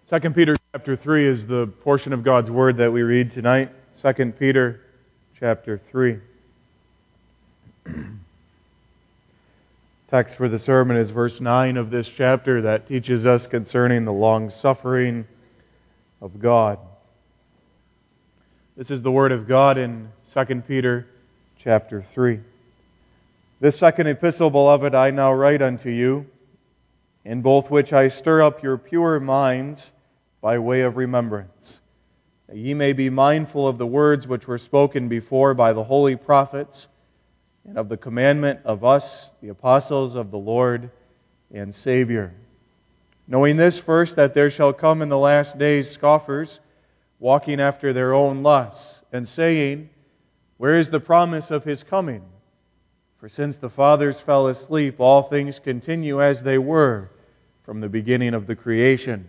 2 Peter chapter 3 is the portion of God's Word that we read tonight. 2 Peter chapter 3. Text for the sermon is verse 9 of this chapter that teaches us concerning the long-suffering of God. This is the Word of God in 2 Peter chapter 3. This second epistle, beloved, I now write unto you, in both which I stir up your pure minds by way of remembrance, that ye may be mindful of the words which were spoken before by the holy prophets, and of the commandment of us, the apostles of the Lord and Savior. Knowing this first, that there shall come in the last days scoffers, walking after their own lusts, and saying, Where is the promise of His coming? For since the fathers fell asleep, all things continue as they were from the beginning of the creation.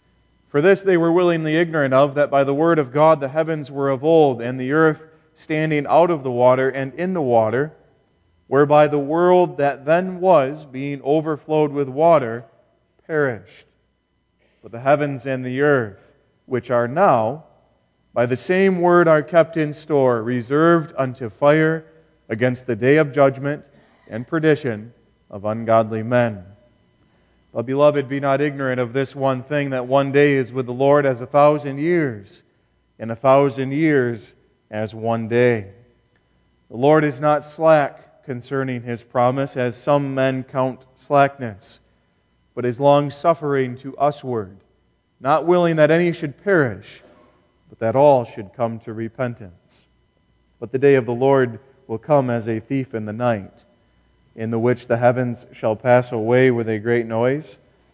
For this they were willingly ignorant of, that by the word of God the heavens were of old, and the earth standing out of the water and in the water, whereby the world that then was, being overflowed with water, perished. But the heavens and the earth, which are now, by the same word are kept in store, reserved unto fire against the day of judgment and perdition of ungodly men. But, beloved, be not ignorant of this one thing, that one day is with the Lord as 1,000 years, and 1,000 years as one day. The Lord is not slack concerning His promise, as some men count slackness, but is long-suffering to usward, not willing that any should perish, but that all should come to repentance. But the day of the Lord will come as a thief in the night, in the which the heavens shall pass away with a great noise,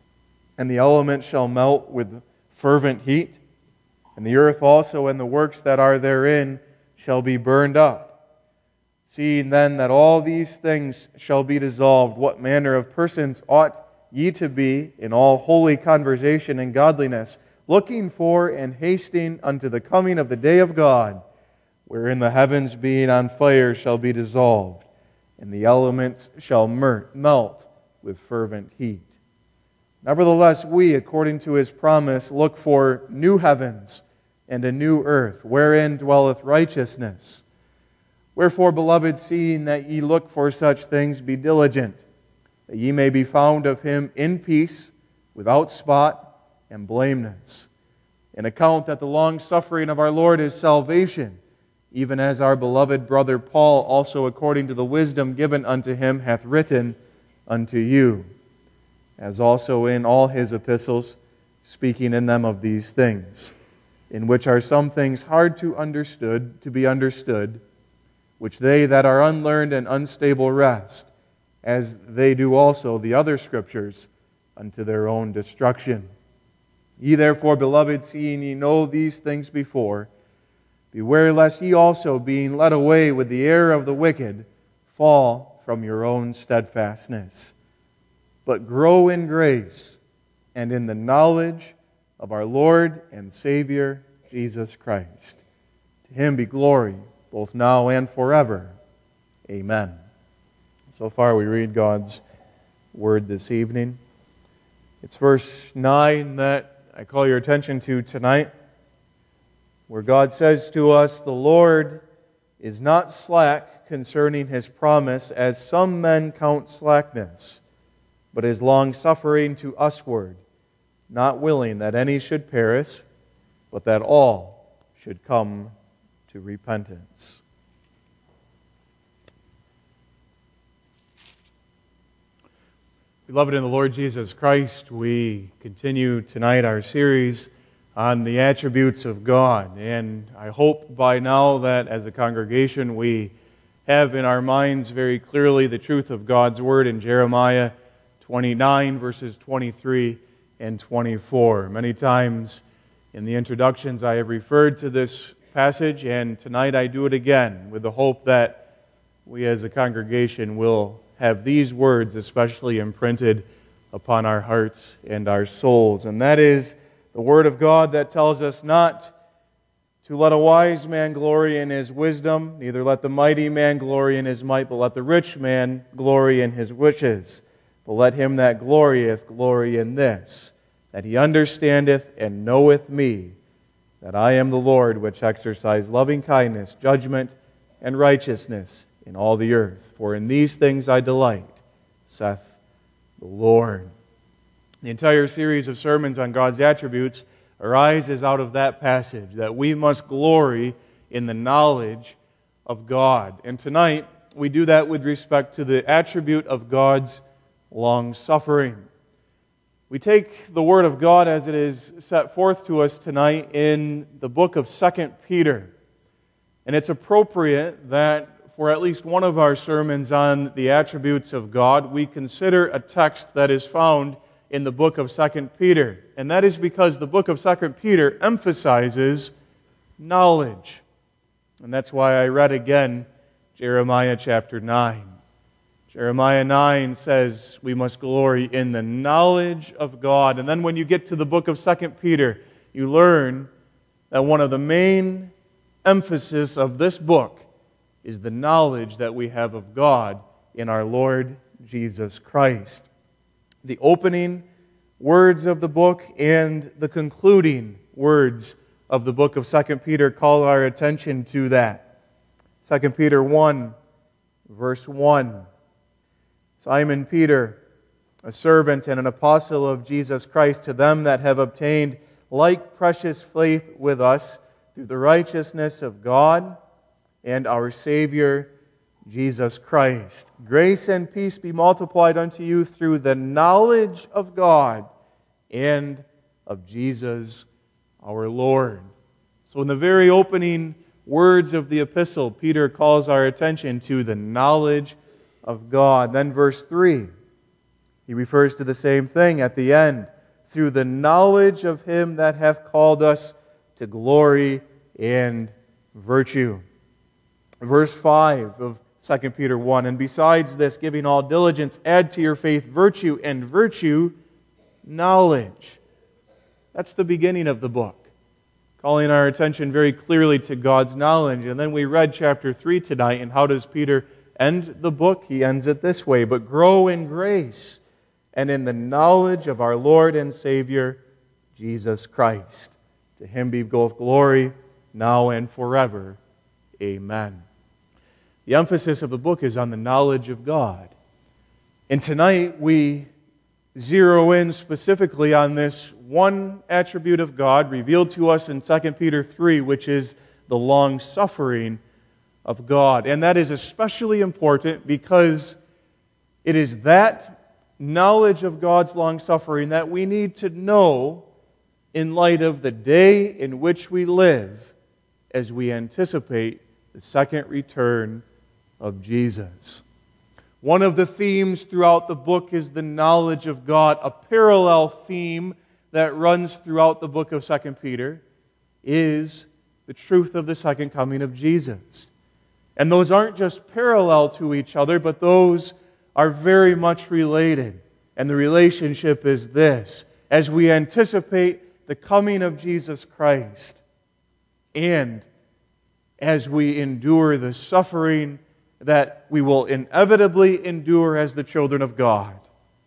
and the elements shall melt with fervent heat, and the earth also and the works that are therein shall be burned up. Seeing then that all these things shall be dissolved, what manner of persons ought ye to be in all holy conversation and godliness, looking for and hasting unto the coming of the day of God, wherein the heavens being on fire shall be dissolved, and the elements shall melt with fervent heat. Nevertheless, we, according to His promise, look for new heavens and a new earth, wherein dwelleth righteousness. Wherefore, beloved, seeing that ye look for such things, be diligent, that ye may be found of Him in peace, without spot and blameless. And account that the long-suffering of our Lord is salvation, even as our beloved brother Paul also according to the wisdom given unto him hath written unto you, as also in all his epistles, speaking in them of these things, in which are some things hard to be understood, which they that are unlearned and unstable wrest, as they do also the other Scriptures, unto their own destruction. Ye therefore, beloved, seeing ye know these things before, beware lest ye also, being led away with the error of the wicked, fall from your own steadfastness. But grow in grace and in the knowledge of our Lord and Savior, Jesus Christ. To Him be glory, both now and forever. Amen. So far we read God's Word this evening. It's verse 9 that I call your attention to tonight, where God says to us, The Lord is not slack concerning His promise, as some men count slackness, but is long-suffering to usward, not willing that any should perish, but that all should come to repentance. Beloved in the Lord Jesus Christ, we continue tonight our series on the attributes of God. And I hope by now that as a congregation we have in our minds very clearly the truth of God's Word in Jeremiah 29, verses 23 and 24. Many times in the introductions I have referred to this passage, and tonight I do it again with the hope that we as a congregation will have these words especially imprinted upon our hearts and our souls. And that is the Word of God that tells us not to let a wise man glory in his wisdom, neither let the mighty man glory in his might, but let the rich man glory in his riches. But let him that glorieth glory in this, that he understandeth and knoweth me, that I am the Lord, which exercise loving kindness, judgment, and righteousness in all the earth. For in these things I delight, saith the Lord." The entire series of sermons on God's attributes arises out of that passage, that we must glory in the knowledge of God. And tonight, we do that with respect to the attribute of God's long-suffering. We take the Word of God as it is set forth to us tonight in the book of 2 Peter. And it's appropriate that for at least one of our sermons on the attributes of God, we consider a text that is found in the book of 2 Peter. And that is because the book of 2 Peter emphasizes knowledge. And that's why I read again Jeremiah chapter 9. Jeremiah 9 says we must glory in the knowledge of God. And then when you get to the book of 2 Peter, you learn that one of the main emphasis of this book is the knowledge that we have of God in our Lord Jesus Christ. The opening words of the book and the concluding words of the book of 2 Peter call our attention to that. 2 Peter 1, verse 1. "Simon Peter, a servant and an apostle of Jesus Christ, to them that have obtained like precious faith with us through the righteousness of God and our Savior, Jesus Christ. Grace and peace be multiplied unto you through the knowledge of God and of Jesus our Lord." So in the very opening words of the epistle, Peter calls our attention to the knowledge of God. Then verse 3, he refers to the same thing at the end. "Through the knowledge of Him that hath called us to glory and virtue." Verse 5 of 2 Peter 1, "And besides this, giving all diligence, add to your faith virtue, and virtue, knowledge." That's the beginning of the book, calling our attention very clearly to God's knowledge. And then we read chapter 3 tonight, and how does Peter end the book? He ends it this way: "But grow in grace and in the knowledge of our Lord and Savior, Jesus Christ. To Him be both glory, now and forever. Amen." The emphasis of the book is on the knowledge of God. And tonight we zero in specifically on this one attribute of God revealed to us in 2 Peter 3, which is the long-suffering of God. And that is especially important because it is that knowledge of God's long-suffering that we need to know in light of the day in which we live as we anticipate the second return of Jesus. One of the themes throughout the book is the knowledge of God. A parallel theme that runs throughout the book of 2 Peter is the truth of the second coming of Jesus. And those aren't just parallel to each other, but those are very much related. And the relationship is this: as we anticipate the coming of Jesus Christ, and as we endure the suffering that we will inevitably endure as the children of God,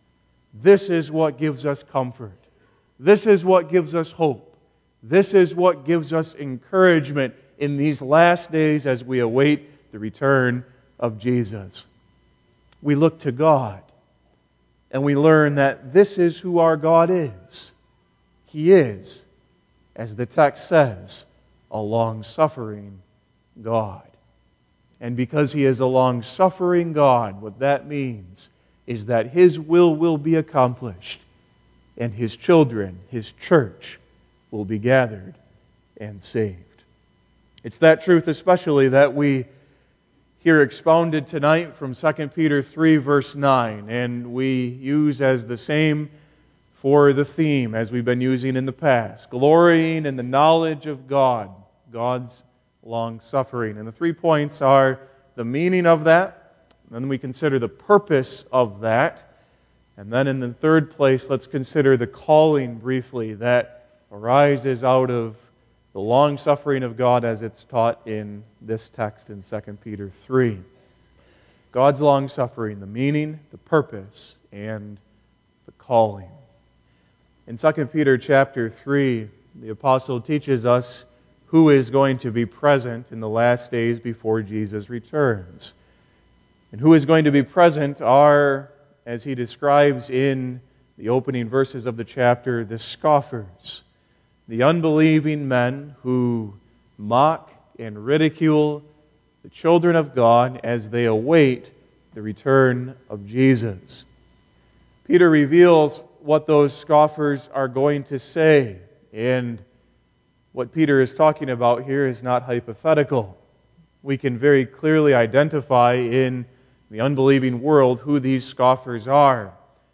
this is what gives us comfort. This is what gives us hope. This is what gives us encouragement in these last days as we await the return of Jesus. We look to God, and we learn that this is who our God is. He is, as the text says, a long-suffering God. And because He is a long-suffering God, what that means is that His will be accomplished, and His children, His church, will be gathered and saved. It's that truth especially that we hear expounded tonight from 2 Peter 3, verse 9, and we use as the same for the theme as we've been using in the past: glorying in the knowledge of God, God's long-suffering. And the 3 points are the meaning of that, and then we consider the purpose of that, and then in the third place, let's consider the calling briefly that arises out of the long-suffering of God as it's taught in this text in 2 Peter 3. God's long-suffering, the meaning, the purpose, and the calling. In 2 Peter chapter 3, the apostle teaches us who is going to be present in the last days before Jesus returns. And who is going to be present are, as he describes in the opening verses of the chapter, the scoffers, the unbelieving men who mock and ridicule the children of God as they await the return of Jesus. Peter reveals what those scoffers are going to say, and what Peter is talking about here is not hypothetical. We can very clearly identify in the unbelieving world who these scoffers are.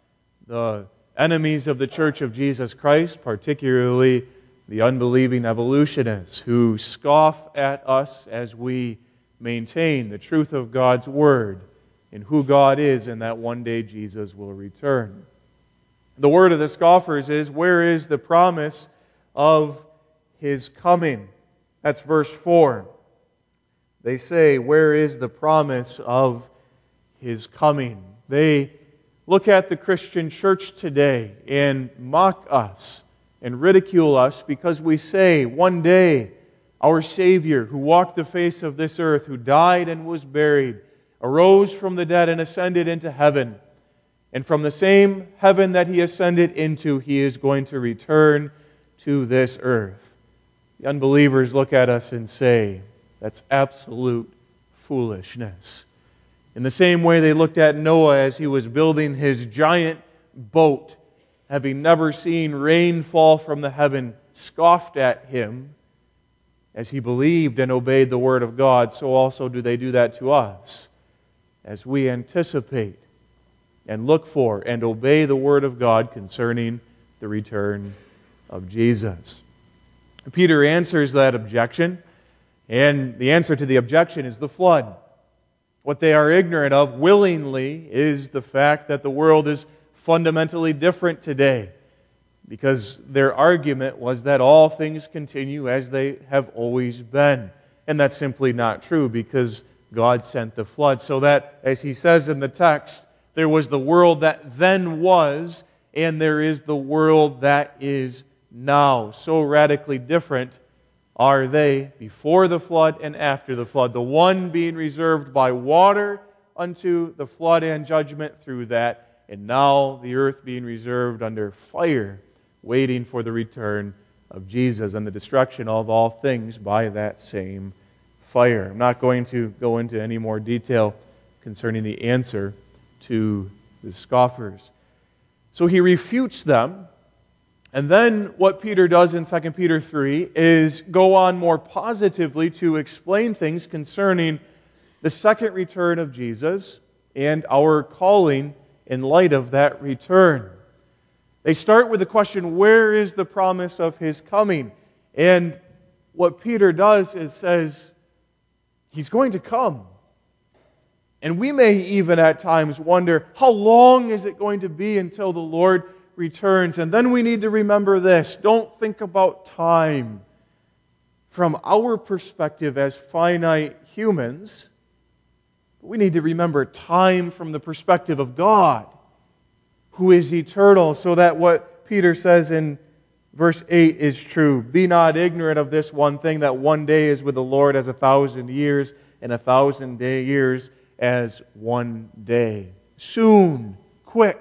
The enemies of the Church of Jesus Christ, particularly the unbelieving evolutionists who scoff at us as we maintain the truth of God's Word and who God is, and that one day Jesus will return. The word of the scoffers is, where is the promise of His coming? That's verse 4. They say, where is the promise of His coming? They look at the Christian church today and mock us and ridicule us because we say, one day, our Savior, who walked the face of this earth, who died and was buried, arose from the dead and ascended into heaven. And from the same heaven that He ascended into, He is going to return to this earth. The unbelievers look at us and say, that's absolute foolishness. In the same way they looked at Noah as he was building his giant boat, having never seen rain fall from the heaven, scoffed at him as he believed and obeyed the Word of God, so also do they do that to us as we anticipate and look for and obey the Word of God concerning the return of Jesus. Peter answers that objection, and the answer to the objection is the flood. What they are ignorant of willingly is the fact that the world is fundamentally different today, because their argument was that all things continue as they have always been. And that's simply not true, because God sent the flood. So that, as he says in the text, there was the world that then was, and there is the world that is now. So radically different are they before the flood and after the flood. The one being reserved by water unto the flood and judgment through that, and now the earth being reserved under fire, waiting for the return of Jesus and the destruction of all things by that same fire. I'm not going to go into any more detail concerning the answer to the scoffers. So he refutes them, and then what Peter does in 2 Peter 3 is go on more positively to explain things concerning the second return of Jesus and our calling in light of that return. They start with the question, where is the promise of His coming? And what Peter does is says, He's going to come. And we may even at times wonder, how long is it going to be until the Lord returns? And then we need to remember this. Don't think about time from our perspective as finite humans. We need to remember time from the perspective of God, who is eternal, so that what Peter says in verse 8 is true. Be not ignorant of this one thing, that one day is with the Lord as 1,000 years, and 1,000 years as one day. Soon, quick,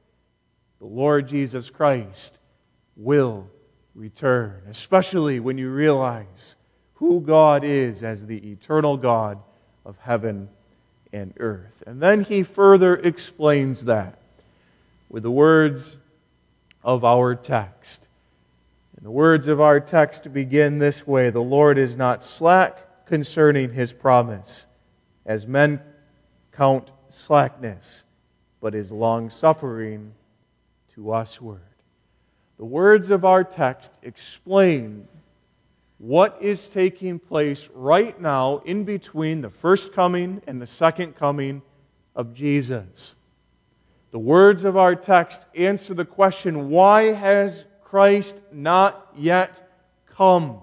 the Lord Jesus Christ will return, especially when you realize who God is as the eternal God of heaven and earth. And then he further explains that with the words of our text. And the words of our text begin this way: the Lord is not slack concerning His promise, as men count slackness, but is long-suffering to usward. The words of our text explain what is taking place right now in between the first coming and the second coming of Jesus. The words of our text answer the question, why has Christ not yet come?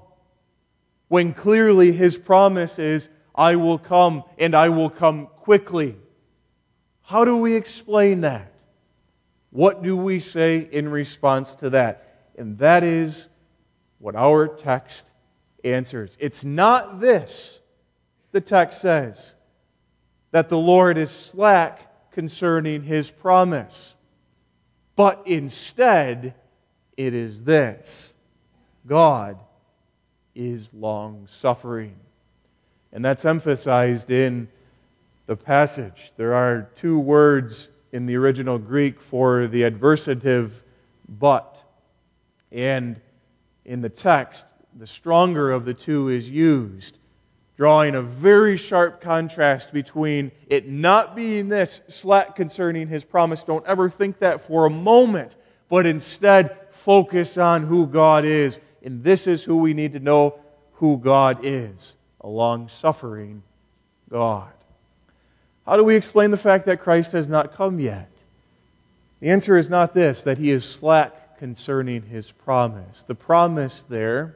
When clearly His promise is, I will come, and I will come quickly. How do we explain that? What do we say in response to that? And that is what our text answers. It's not this, the text says, that the Lord is slack concerning His promise. But instead, it is this: God is long-suffering. And that's emphasized in the passage. There are two words in the original Greek for the adversative but. And in the text, the stronger of the two is used, drawing a very sharp contrast between it not being this, slack concerning His promise. Don't ever think that for a moment, but instead focus on who God is. And this is who we need to know who God is: a long-suffering God. How do we explain the fact that Christ has not come yet? The answer is not this, that He is slack concerning His promise. The promise there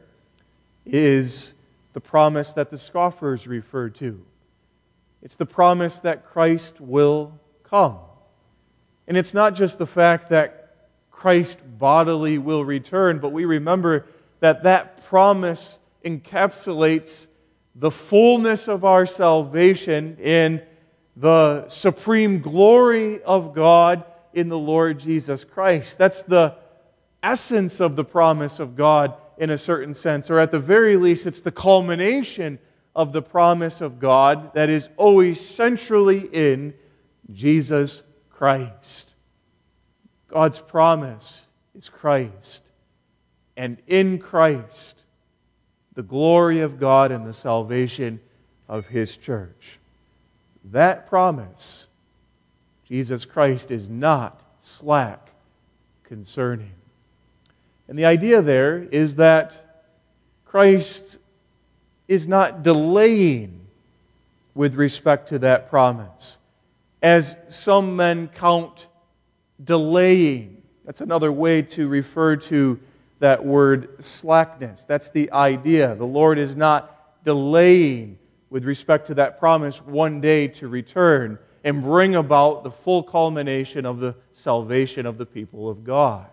is the promise that the scoffers refer to. It's the promise that Christ will come. And it's not just the fact that Christ bodily will return, but we remember that that promise encapsulates the fullness of our salvation in the supreme glory of God in the Lord Jesus Christ. That's the essence of the promise of God in a certain sense, or at the very least, it's the culmination of the promise of God that is always centrally in Jesus Christ. God's promise is Christ, and in Christ, the glory of God and the salvation of His church. That promise, Jesus Christ is not slack concerning. And the idea there is that Christ is not delaying with respect to that promise, as some men count delaying. That's another way to refer to that word slackness. That's the idea. The Lord is not delaying with respect to that promise one day to return and bring about the full culmination of the salvation of the people of God,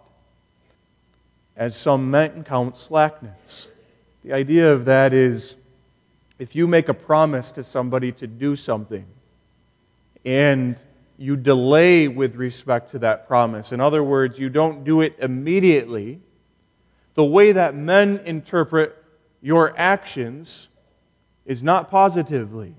as some men count slackness. The idea of that is, if you make a promise to somebody to do something and you delay with respect to that promise, in other words, you don't do it immediately, the way that men interpret your actions is not positively.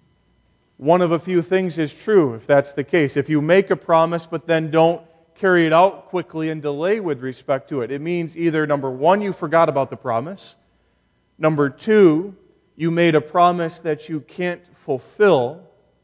One of a few things is true if that's the case. If you make a promise but then don't carry it out quickly and delay with respect to it, it means either, number one, you forgot about the promise. Number two, you made a promise that you can't fulfill.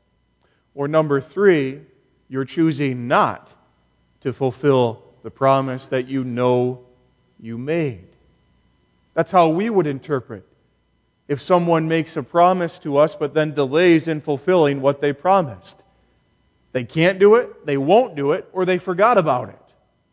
Or number three, you're choosing not to fulfill the promise that you know you made. That's how we would interpret if someone makes a promise to us but then delays in fulfilling what they promised. They can't do it, they won't do it, or they forgot about it.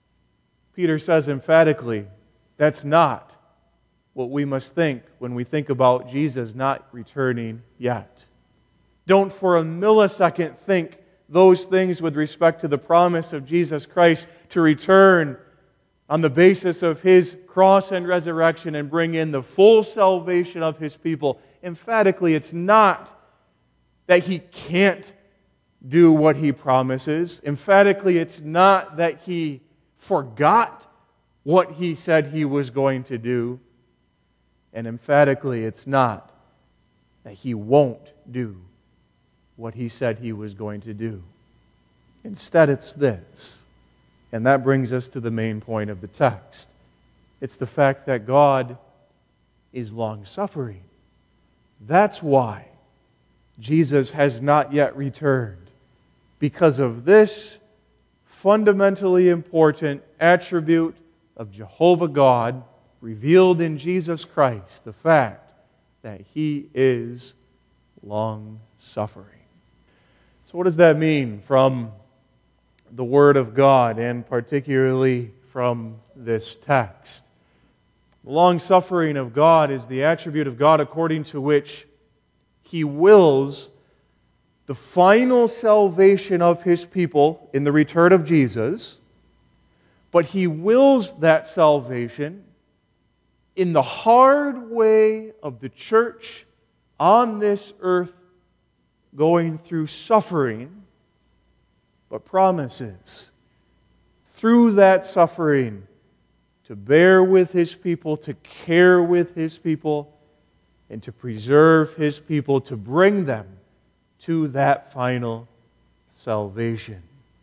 Peter says emphatically, that's not what we must think when we think about Jesus not returning yet. Don't for a millisecond think those things with respect to the promise of Jesus Christ to return on the basis of His cross and resurrection and bring in the full salvation of His people. Emphatically, it's not that He can't do what He promises. Emphatically, it's not that He forgot what He said He was going to do. And emphatically, it's not that He won't do what He said He was going to do. Instead, it's this. And that brings us to the main point of the text. It's the fact that God is long-suffering. That's why Jesus has not yet returned. Because of this fundamentally important attribute of Jehovah God revealed in Jesus Christ, the fact that He is long-suffering. So what does that mean from the Word of God, and particularly from this text? The long-suffering of God is the attribute of God according to which He wills the final salvation of His people in the return of Jesus, But He wills that salvation in the hard way of the church on this earth going through suffering, but promises through that suffering to bear with His people, to care with His people, and to preserve His people, to bring them to that final salvation.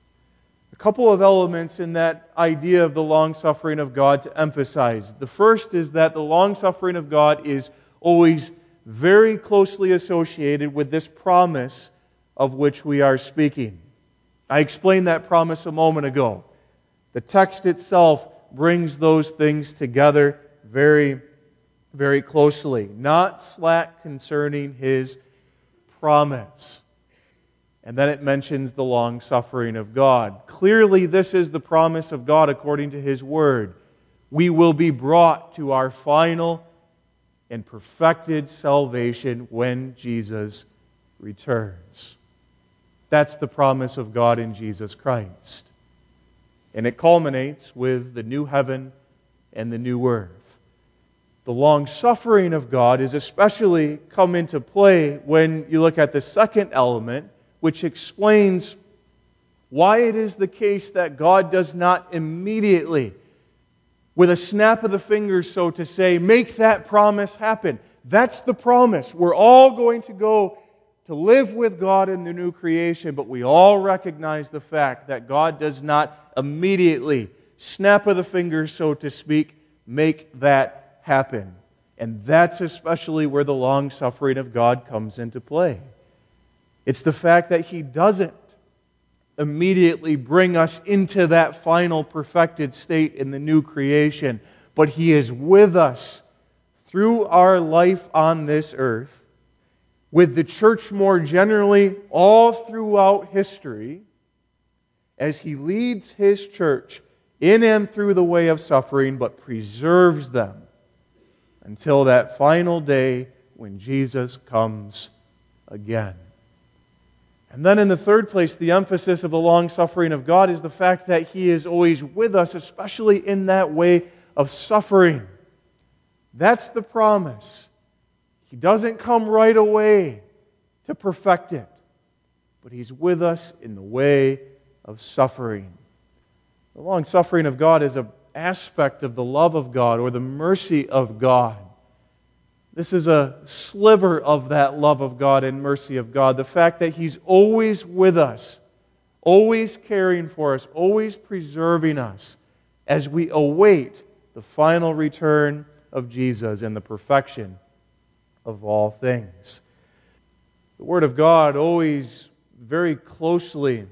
A couple of elements in that idea of the long-suffering of God to emphasize. The first is that the long-suffering of God is always very closely associated with this promise of which we are speaking. I explained that promise a moment ago. The text itself brings those things together very, very closely. Not slack concerning His promise. And then it mentions the long-suffering of God. Clearly, this is the promise of God according to His Word. We will be brought to our final and perfected salvation when Jesus returns. That's the promise of God in Jesus Christ. And it culminates with the new heaven and the new earth. The long-suffering of God is especially come into play when you look at the second element, which explains why it is the case that God does not immediately, with a snap of the fingers, so to say, make that promise happen. That's the promise. We're all going to go to live with God in the new creation, but we all recognize the fact that God does not immediately, snap of the fingers, so to speak, make that happen. And that's especially where the long-suffering of God comes into play. It's the fact that He doesn't immediately bring us into that final perfected state in the new creation, but He is with us through our life on this earth, with the church more generally all throughout history, as He leads His church in and through the way of suffering, but preserves them until that final day when Jesus comes again. And then in the third place, the emphasis of the long-suffering of God is the fact that He is always with us, especially in that way of suffering. That's the promise. He doesn't come right away to perfect it, but He's with us in the way of suffering. The long-suffering of God is an aspect of the love of God or the mercy of God. This is a sliver of that love of God and mercy of God. The fact that He's always with us, always caring for us, always preserving us as we await the final return of Jesus and the perfection of all things. The Word of God always very closely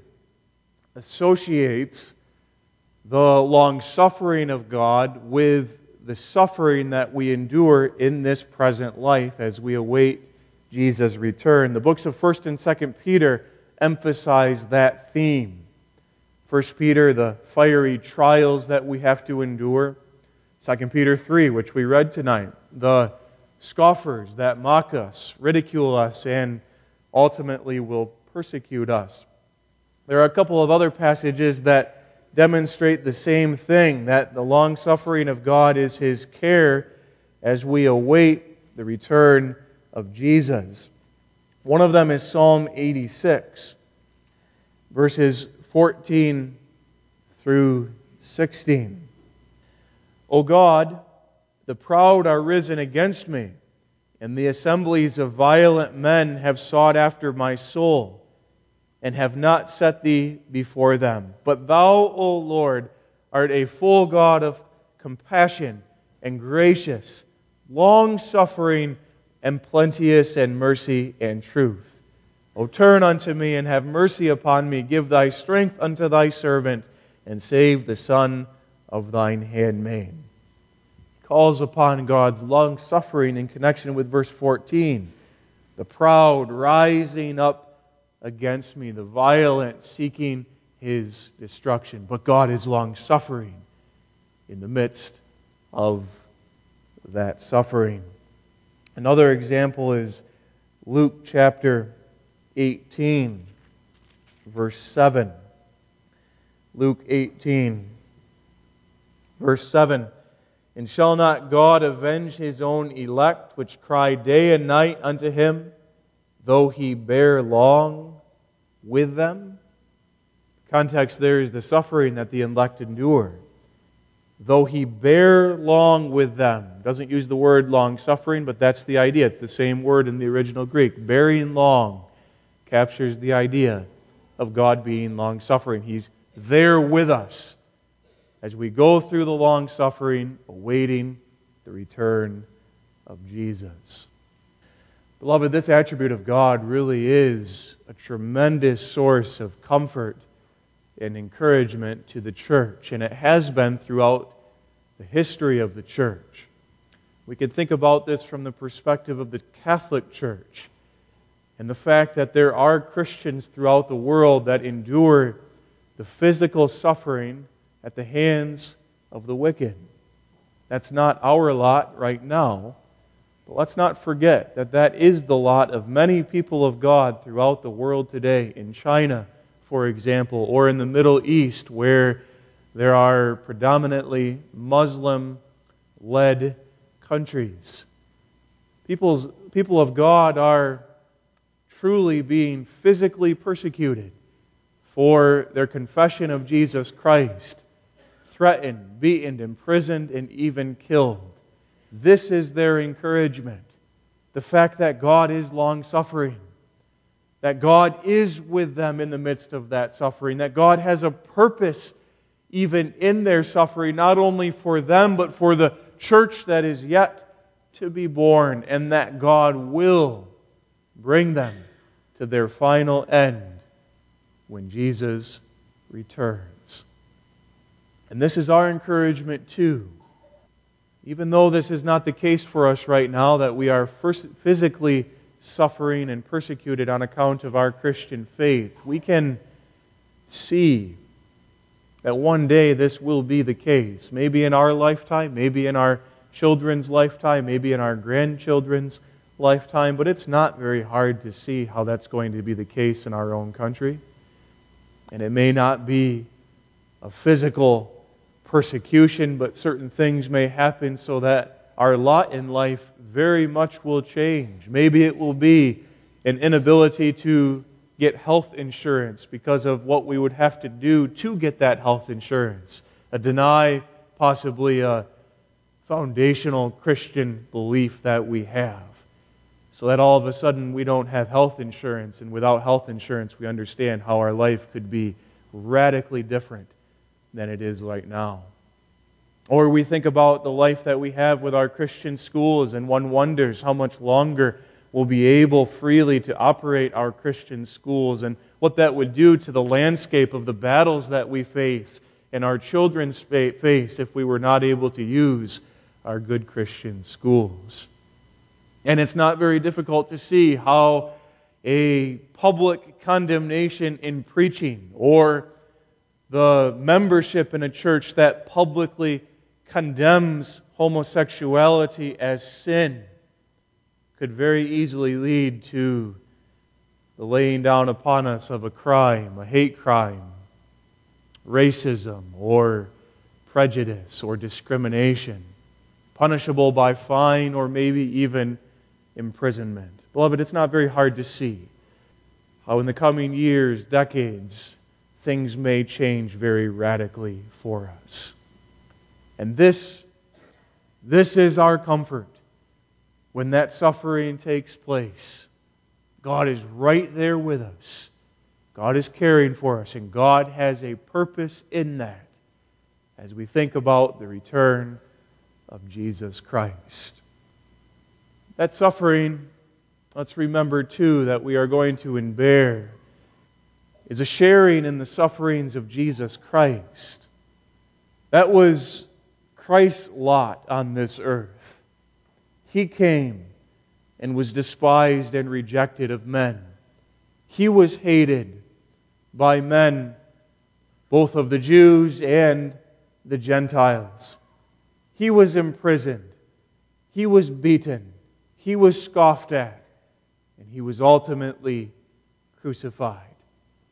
associates the long-suffering of God with the suffering that we endure in this present life as we await Jesus' return. The books of 1st and 2nd Peter emphasize that theme. 1 Peter, the fiery trials that we have to endure. 2 Peter 3, which we read tonight, the scoffers that mock us, ridicule us, and ultimately will persecute us. There are a couple of other passages that demonstrate the same thing, that the long-suffering of God is His care as we await the return of Jesus. One of them is Psalm 86, verses 14 through 16. O God, the proud are risen against me, and the assemblies of violent men have sought after my soul, and have not set Thee before them. But Thou, O Lord, art a full God of compassion and gracious, long-suffering and plenteous in mercy and truth. O turn unto me and have mercy upon me. Give Thy strength unto Thy servant, and save the son of Thine handmaid. He calls upon God's long-suffering in connection with verse 14. The proud rising up against me, the violent seeking His destruction. But God is long-suffering in the midst of that suffering. Another example is Luke chapter 18, verse 7. Luke 18, Verse 7, "And shall not God avenge His own elect, which cry day and night unto Him, though He bear long with them?" The context there is the suffering that the elect endure. Though He bear long with them. Doesn't use the word long suffering, but that's the idea. It's the same word in the original Greek. Bearing long captures the idea of God being long suffering. He's there with us as we go through the long suffering, awaiting the return of Jesus. Beloved, this attribute of God really is a tremendous source of comfort and encouragement to the church, and it has been throughout the history of the church. We can think about this from the perspective of the Catholic Church and the fact that there are Christians throughout the world that endure the physical suffering at the hands of the wicked. That's not our lot right now, but let's not forget that that is the lot of many people of God throughout the world today, in China, for example, or in the Middle East, where there are predominantly Muslim-led countries. People of God are truly being physically persecuted for their confession of Jesus Christ, threatened, beaten, imprisoned, and even killed. This is their encouragement. The fact that God is long-suffering, that God is with them in the midst of that suffering, that God has a purpose even in their suffering, not only for them, but for the church that is yet to be born, and that God will bring them to their final end when Jesus returns. And this is our encouragement too. Even though this is not the case for us right now, that we are physically suffering and persecuted on account of our Christian faith, we can see that one day this will be the case. Maybe in our lifetime, maybe in our children's lifetime, maybe in our grandchildren's lifetime, but it's not very hard to see how that's going to be the case in our own country. And it may not be a physical persecution, but certain things may happen so that our lot in life very much will change. Maybe it will be an inability to get health insurance because of what we would have to do to get that health insurance. Deny possibly a foundational Christian belief that we have. So that all of a sudden we don't have health insurance, and without health insurance we understand how our life could be radically different than it is right now. Or we think about the life that we have with our Christian schools, and one wonders how much longer we'll be able freely to operate our Christian schools, and what that would do to the landscape of the battles that we face and our children's face if we were not able to use our good Christian schools. And it's not very difficult to see how a public condemnation in preaching, or the membership in a church that publicly condemns homosexuality as sin, could very easily lead to the laying down upon us of a crime, a hate crime, racism, or prejudice, or discrimination, punishable by fine or maybe even imprisonment. Beloved, it's not very hard to see how in the coming years, decades, things may change very radically for us. And this is our comfort. When that suffering takes place, God is right there with us. God is caring for us, and God has a purpose in that as we think about the return of Jesus Christ. That suffering, let's remember too, that we are going to bear is a sharing in the sufferings of Jesus Christ. That was Christ's lot on this earth. He came and was despised and rejected of men. He was hated by men, both of the Jews and the Gentiles. He was imprisoned. He was beaten. He was scoffed at. And He was ultimately crucified.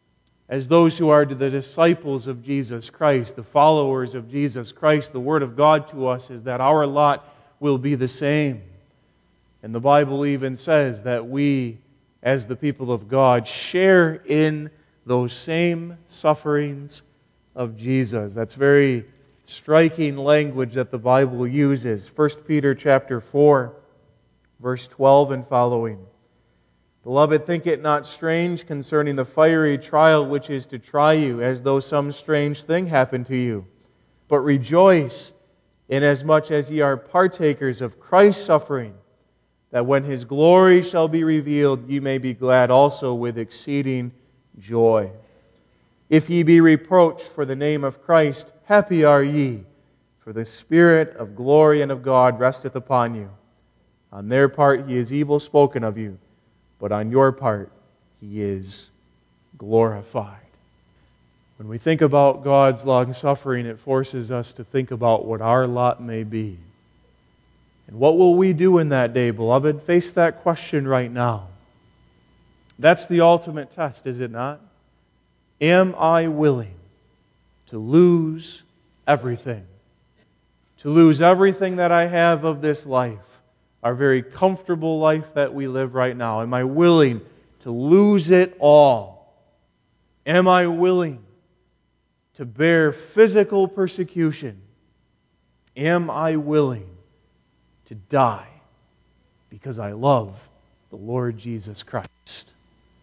as those who are the disciples of Jesus Christ, the followers of Jesus Christ, the Word of God to us is that our lot will be the same. And the Bible even says that we, as the people of God, share in those same sufferings of Jesus. That's very striking language that the Bible uses. 1 Peter chapter 4, verse 12 and following. Beloved, think it not strange concerning the fiery trial which is to try you, as though some strange thing happened to you. But rejoice, inasmuch as ye are partakers of Christ's suffering, that when His glory shall be revealed, ye may be glad also with exceeding joy. If ye be reproached for the name of Christ, happy are ye, for the Spirit of glory and of God resteth upon you. On their part He is evil spoken of you, but on your part He is glorified. When we think about God's long-suffering, it forces us to think about what our lot may be. And what will we do in that day, beloved? Face that question right now. That's the ultimate test, is it not? Am I willing to lose everything? To lose everything that I have of this life, our very comfortable life that we live right now. Am I willing to lose it all? Am I willing to bear physical persecution? Am I willing to die because I love the Lord Jesus Christ?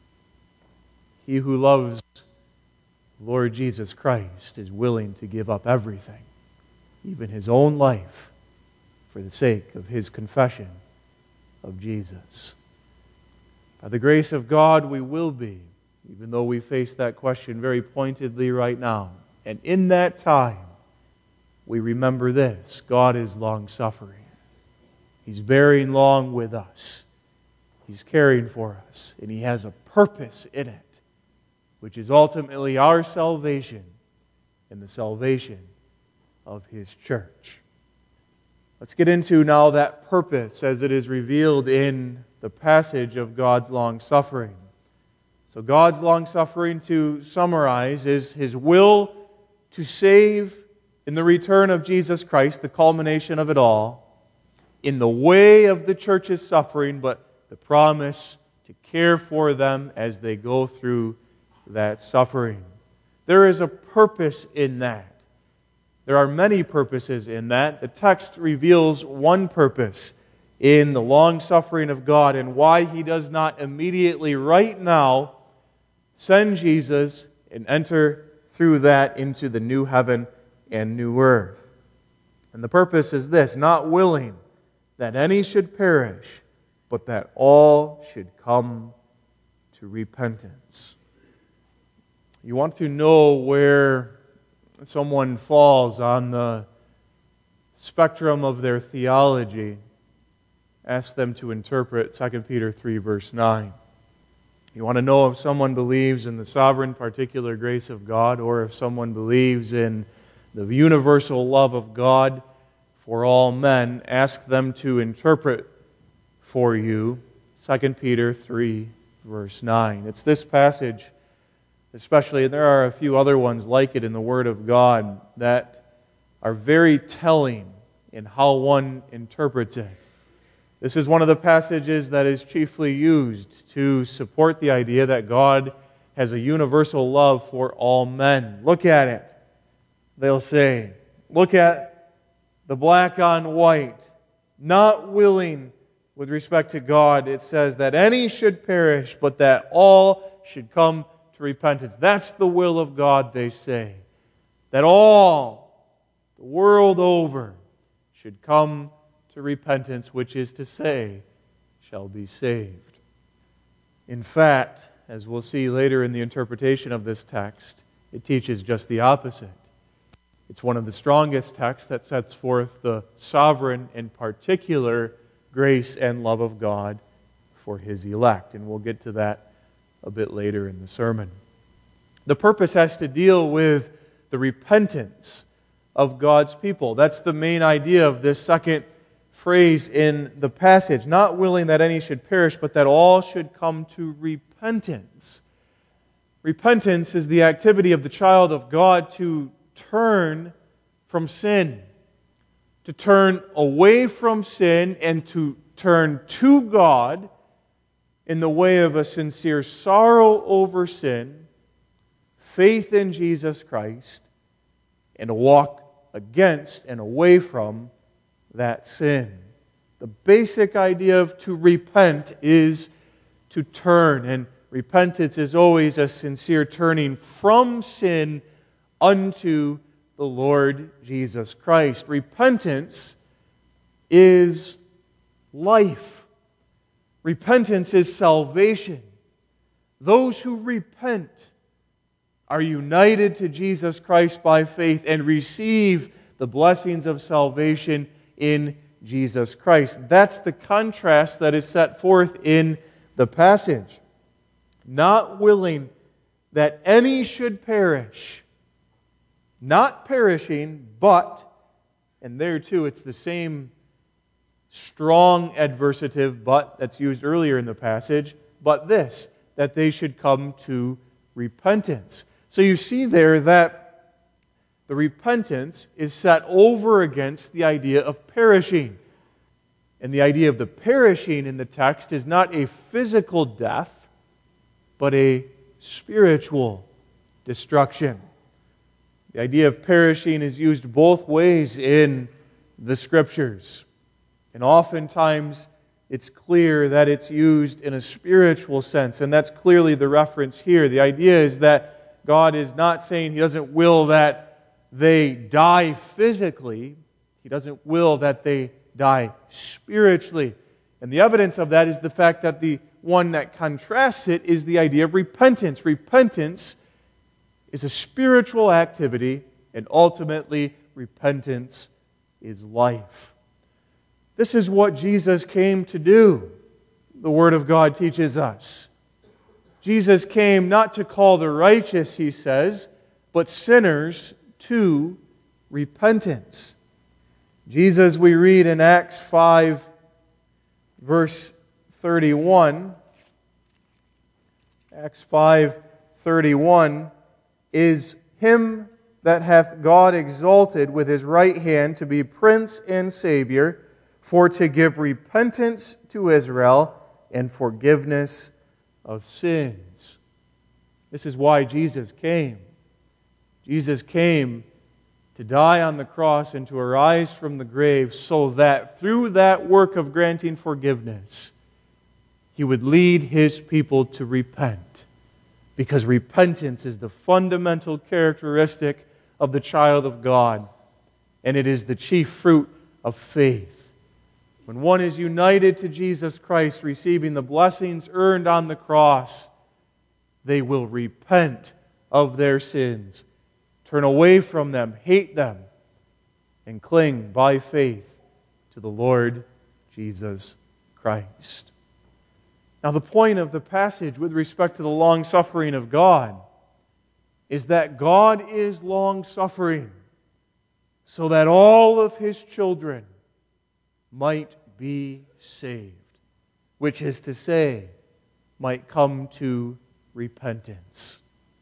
He who loves the Lord Jesus Christ is willing to give up everything, even his own life, for the sake of his confession of Jesus. By the grace of God, we will be, even though we face that question very pointedly right now. And in that time, we remember this: God is long-suffering. He's bearing long with us. He's caring for us. And He has a purpose in it, which is ultimately our salvation and the salvation of His church. Let's get into now that purpose as it is revealed in the passage of God's long-suffering. So God's long-suffering, to summarize, is His will to save in the return of Jesus Christ, the culmination of it all, in the way of the church's suffering, but the promise to care for them as they go through that suffering. There is a purpose in that. There are many purposes in that. The text reveals one purpose in the long-suffering of God and why He does not immediately, right now, send Jesus and enter through that into the new heaven and new earth. And the purpose is this: not willing that any should perish, but that all should come to repentance. You want to know where someone falls on the spectrum of their theology, ask them to interpret 2 Peter 3, verse 9. You want to know if someone believes in the sovereign particular grace of God, or if someone believes in the universal love of God for all men, ask them to interpret for you 2 Peter 3, verse 9. It's this passage, especially, and there are a few other ones like it in the Word of God, that are very telling in how one interprets it. This is one of the passages that is chiefly used to support the idea that God has a universal love for all men. Look at it, they'll say. Look at the black on white. Not willing, with respect to God, it says that any should perish, but that all should come to repentance. That's the will of God, they say. That all, the world over, should come to repentance, which is to say, shall be saved. In fact, as we'll see later in the interpretation of this text, it teaches just the opposite. It's one of the strongest texts that sets forth the sovereign and particular grace and love of God for His elect. And we'll get to that a bit later in the sermon. The purpose has to deal with the repentance of God's people. That's the main idea of this second phrase in the passage. Not willing that any should perish, but that all should come to repentance. Repentance is the activity of the child of God to turn from sin, to turn away from sin and to turn to God in the way of a sincere sorrow over sin, faith in Jesus Christ, and a walk against and away from that sin. The basic idea of to repent is to turn, and repentance is always a sincere turning from sin unto the Lord Jesus Christ. Repentance is life. Repentance is salvation. Those who repent are united to Jesus Christ by faith and receive the blessings of salvation in Jesus Christ. That's the contrast that is set forth in the passage. Not willing that any should perish, not perishing, but, and there too it's the same strong adversative but that's used earlier in the passage, but this, that they should come to repentance. So you see there that the repentance is set over against the idea of perishing. And the idea of the perishing in the text is not a physical death, but a spiritual destruction. The idea of perishing is used both ways in the Scriptures. And oftentimes it's clear that it's used in a spiritual sense, and that's clearly the reference here. The idea is that God is not saying He doesn't will that they die physically. He doesn't will that they die spiritually. And the evidence of that is the fact that the one that contrasts it is the idea of repentance. Repentance is a spiritual activity, and ultimately, repentance is life. This is what Jesus came to do, the Word of God teaches us. Jesus came not to call the righteous, He says, but sinners to repentance. Jesus, we read in Acts 5, verse 31, Acts 5:31, is him that hath God exalted with His right hand to be Prince and Savior, for to give repentance to Israel and forgiveness of sins. This is why Jesus came. Jesus came to die on the cross and to arise from the grave so that through that work of granting forgiveness, He would lead His people to repent. Because repentance is the fundamental characteristic of the child of God, and it is the chief fruit of faith. When one is united to Jesus Christ, receiving the blessings earned on the cross, they will repent of their sins, turn away from them, hate them, and cling by faith to the Lord Jesus Christ. Now, the point of the passage with respect to the long-suffering of God is that God is long-suffering so that all of His children might be saved, which is to say, might come to repentance.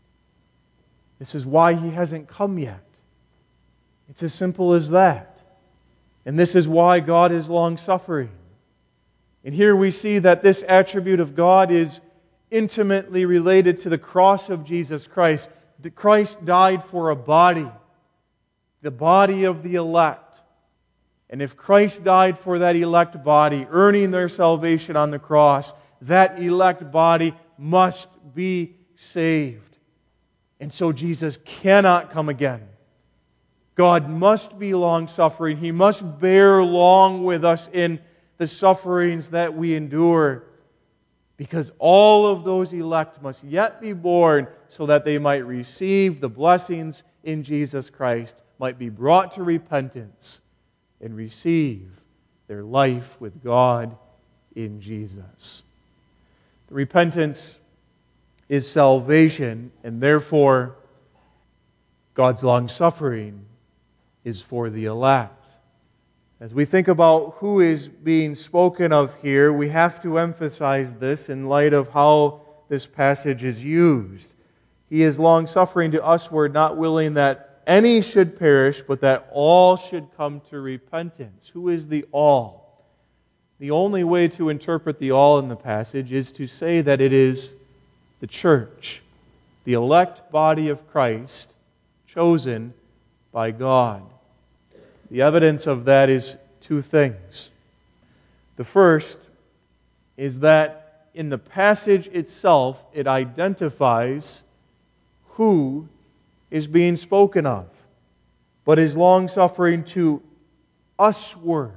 This is why He hasn't come yet. It's as simple as that. And this is why God is long-suffering. And here we see that this attribute of God is intimately related to the cross of Jesus Christ. Christ died for a body, the body of the elect. And if Christ died for that elect body, earning their salvation on the cross, that elect body must be saved. And so Jesus cannot come again. God must be long-suffering. He must bear long with us in the sufferings that we endure, because all of those elect must yet be born so that they might receive the blessings in Jesus Christ, might be brought to repentance, and receive their life with God in Jesus. The repentance is salvation, and therefore God's long-suffering is for the elect. As we think about who is being spoken of here, we have to emphasize this in light of how this passage is used. He is long-suffering to usward, not willing that any should perish, but that all should come to repentance. Who is the all? The only way to interpret the all in the passage is to say that it is the church, the elect body of Christ, chosen by God. The evidence of that is two things. The first is that in the passage itself, it identifies who is being spoken of, but is long-suffering to usward.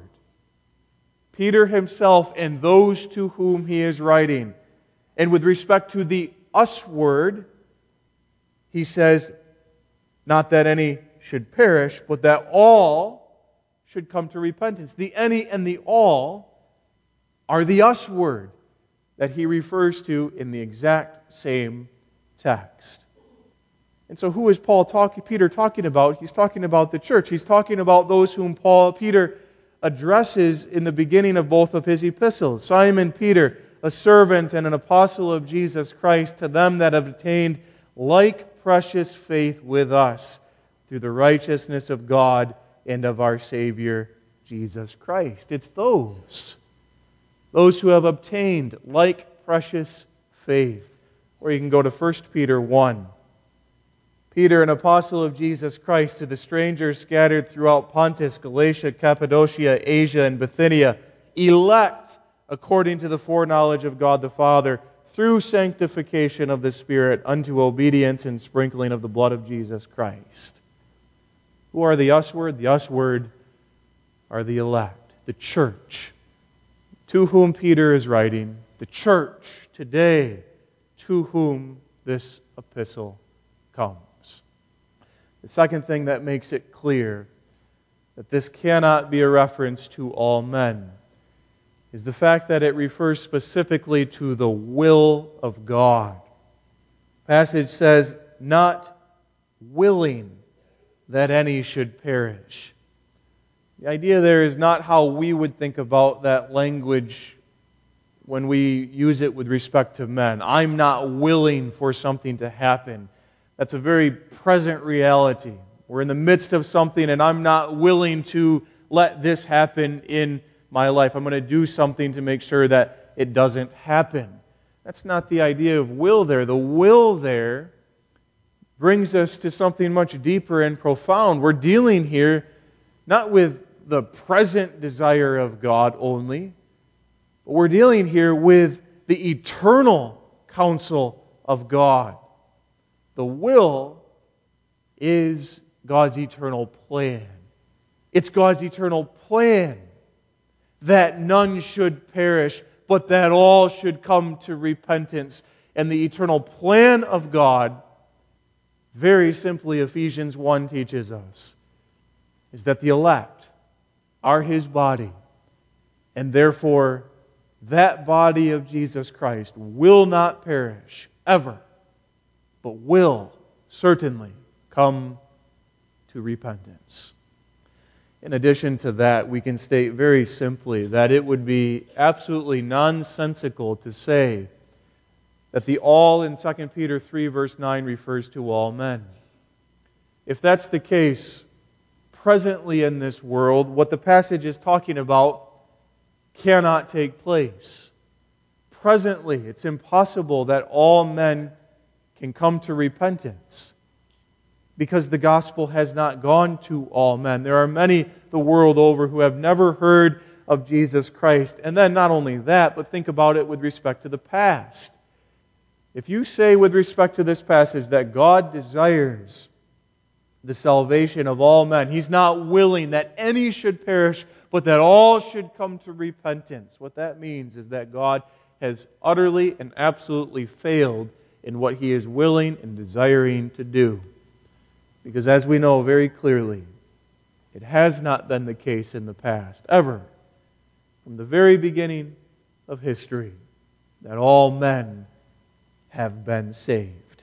Peter himself and those to whom he is writing. And with respect to the usward, he says, not that any should perish, but that all should come to repentance. The any and the all are the usward that he refers to in the exact same text. And so who is Peter talking about? He's talking about the church. He's talking about those whom Peter addresses in the beginning of both of his epistles. Simon Peter, a servant and an apostle of Jesus Christ, to them that have attained like precious faith with us through the righteousness of God and of our Savior Jesus Christ. It's those who have obtained like precious faith. Or you can go to 1 Peter 1. Peter, an apostle of Jesus Christ, to the strangers scattered throughout Pontus, Galatia, Cappadocia, Asia, and Bithynia, elect according to the foreknowledge of God the Father, through sanctification of the Spirit, unto obedience and sprinkling of the blood of Jesus Christ. Who are the usward? The usward are the elect, the church, to whom Peter is writing, the church today, to whom this epistle comes. The second thing that makes it clear that this cannot be a reference to all men is the fact that it refers specifically to the will of God. The passage says, not willing that any should perish. The idea there is not how we would think about that language when we use it with respect to men. I'm not willing for something to happen. That's a very present reality. We're in the midst of something and I'm not willing to let this happen in my life. I'm going to do something to make sure that it doesn't happen. That's not the idea of will there. The will there brings us to something much deeper and profound. We're dealing here not with the present desire of God only, but we're dealing here with the eternal counsel of God. The will is God's eternal plan. It's God's eternal plan that none should perish, but that all should come to repentance. And the eternal plan of God, very simply Ephesians 1 teaches us, is that the elect are His body, and therefore that body of Jesus Christ will not perish ever, but will certainly come to repentance. In addition to that, we can state very simply that it would be absolutely nonsensical to say that the all in 2 Peter 3 verse 9 refers to all men. If that's the case, presently in this world, what the passage is talking about cannot take place. Presently, it's impossible that all men can come to repentance because the gospel has not gone to all men. There are many the world over who have never heard of Jesus Christ. And then not only that, but think about it with respect to the past. If you say with respect to this passage that God desires the salvation of all men, He's not willing that any should perish, but that all should come to repentance. What that means is that God has utterly and absolutely failed in what He is willing and desiring to do. Because as we know very clearly, it has not been the case in the past, ever, from the very beginning of history, that all men have been saved.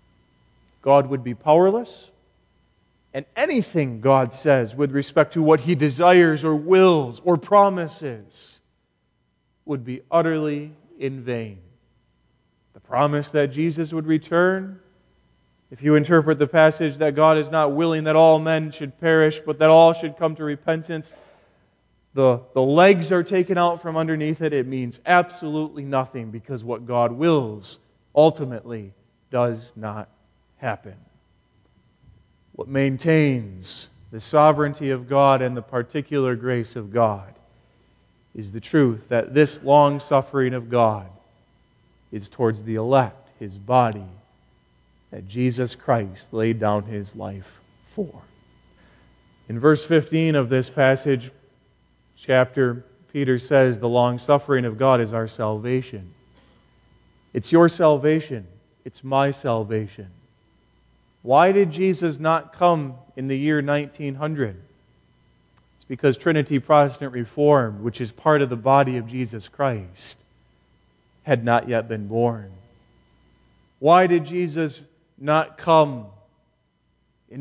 God would be powerless, and anything God says with respect to what He desires or wills or promises would be utterly in vain. The promise that Jesus would return, If you interpret the passage that God is not willing that all men should perish, but that all should come to repentance, the legs are taken out from underneath it. It means absolutely nothing, because what God wills ultimately does not happen. What maintains the sovereignty of God and the particular grace of God is the truth that this long suffering of God is towards the elect, His body, that Jesus Christ laid down His life for. In verse 15 of this passage, chapter, Peter says the long suffering of God is our salvation. It's your salvation. It's my salvation. Why did Jesus not come in the year 1900? It's because Trinity Protestant Reformed, which is part of the body of Jesus Christ, had not yet been born. Why did Jesus not come in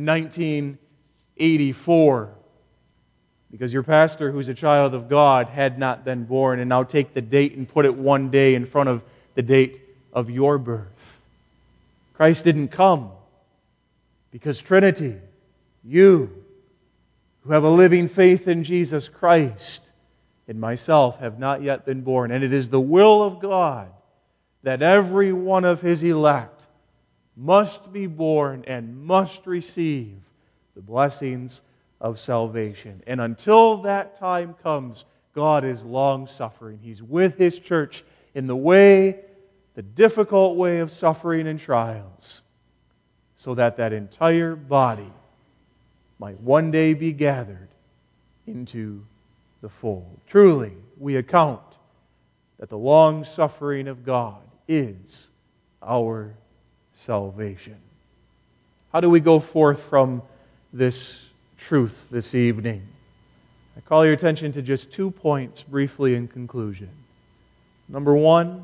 1984? Because your pastor, who's a child of God, had not been born, and now take the date and put it one day in front of the date of your birth. Christ didn't come because Trinity, you who have a living faith in Jesus Christ, and myself have not yet been born. And it is the will of God that every one of His elect must be born and must receive the blessings of salvation. And until that time comes, God is long-suffering. He's with His church in the difficult way of suffering and trials, so that entire body might one day be gathered into the fold. Truly, we account that the long-suffering of God is our salvation. How do we go forth from this truth this evening? I call your attention to just 2 points briefly in conclusion. Number one,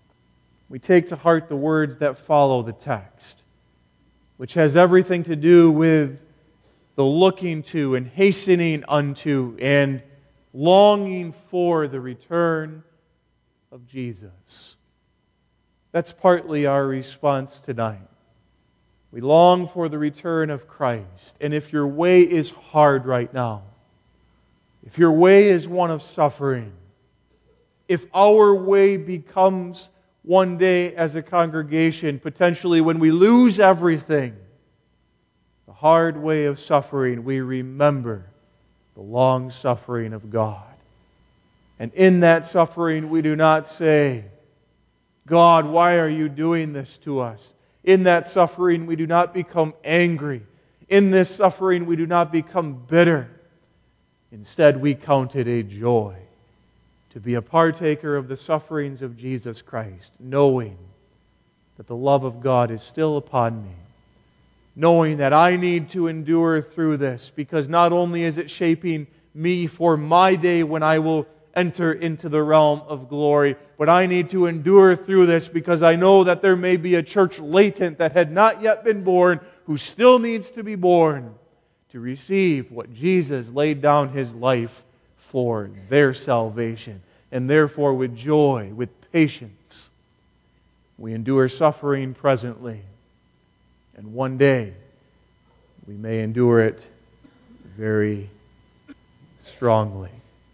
we take to heart the words that follow the text, which has everything to do with the looking to and hastening unto and longing for the return of Jesus. That's partly our response tonight. We long for the return of Christ. And if your way is hard right now, if your way is one of suffering, if our way becomes one day as a congregation, potentially when we lose everything, the hard way of suffering, we remember the long suffering of God. And in that suffering, we do not say, God, why are you doing this to us? In that suffering, we do not become angry. In this suffering, we do not become bitter. Instead, we count it a joy to be a partaker of the sufferings of Jesus Christ, knowing that the love of God is still upon me, knowing that I need to endure through this, because not only is it shaping me for my day when I will enter into the realm of glory, but I need to endure through this because I know that there may be a church latent that had not yet been born, who still needs to be born to receive what Jesus laid down His life for their salvation. And therefore, with joy, with patience, we endure suffering presently. And one day, we may endure it very strongly.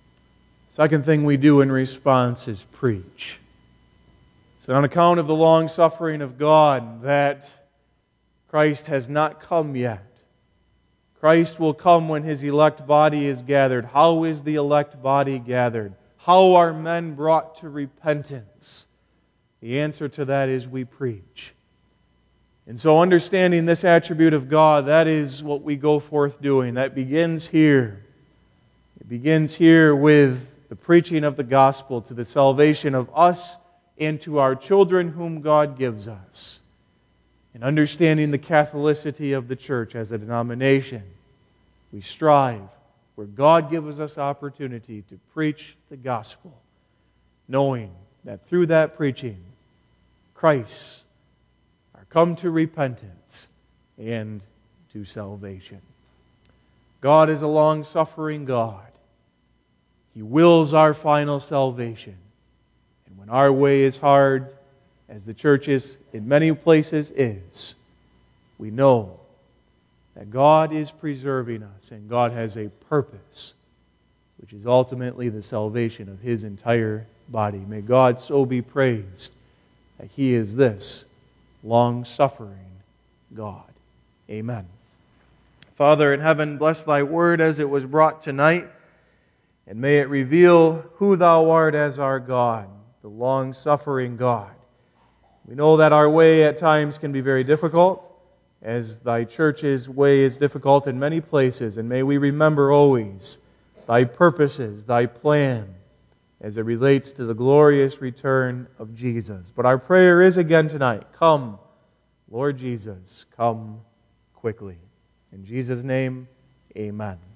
Second thing we do in response is preach. It's on account of the long suffering of God that Christ has not come yet. Christ will come when His elect body is gathered. How is the elect body gathered? How are men brought to repentance? The answer to that is we preach. And so understanding this attribute of God, that is what we go forth doing. That begins here. It begins here with the preaching of the gospel to the salvation of us and to our children whom God gives us. And understanding the Catholicity of the church as a denomination, we strive, where God gives us opportunity, to preach the gospel, knowing that through that preaching, Christ are come to repentance and to salvation. God is a long-suffering God. He wills our final salvation. And when our way is hard, as the church is in many places is, we know that God is preserving us and God has a purpose, which is ultimately the salvation of His entire body. May God so be praised that He is this long-suffering God. Amen. Father in heaven, bless Thy word as it was brought tonight, and may it reveal who Thou art as our God, the long-suffering God. We know that our way at times can be very difficult, as Thy church's way is difficult in many places, and may we remember always Thy purposes, Thy plan, as it relates to the glorious return of Jesus. But our prayer is again tonight, come, Lord Jesus, come quickly. In Jesus' name, amen.